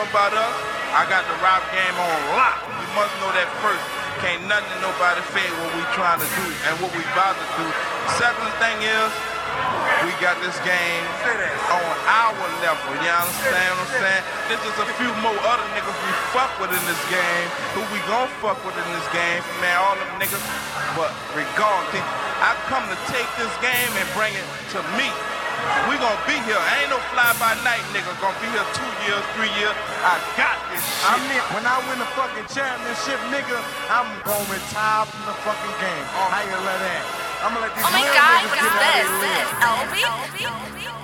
about us, I got the rap game on lock. You must know that first. Can't nothing to nobody fade what we trying to do and what we about to do. Second thing is, we got this game on our level, you understand what I'm saying? There's just a few more other niggas we fuck with in this game, who we gon' fuck with in this game, man, all them niggas. But regardless, I come to take this game and bring it to me. We gon' be here. Ain't no fly-by-night nigga gonna be here 2 years, 3 years. I got this shit. I mean, when I win the fucking championship, nigga, I'm gonna retire from the fucking game. How you let that? I'm gonna let these Oh my little God, niggas what get is out of this? here. Elvie?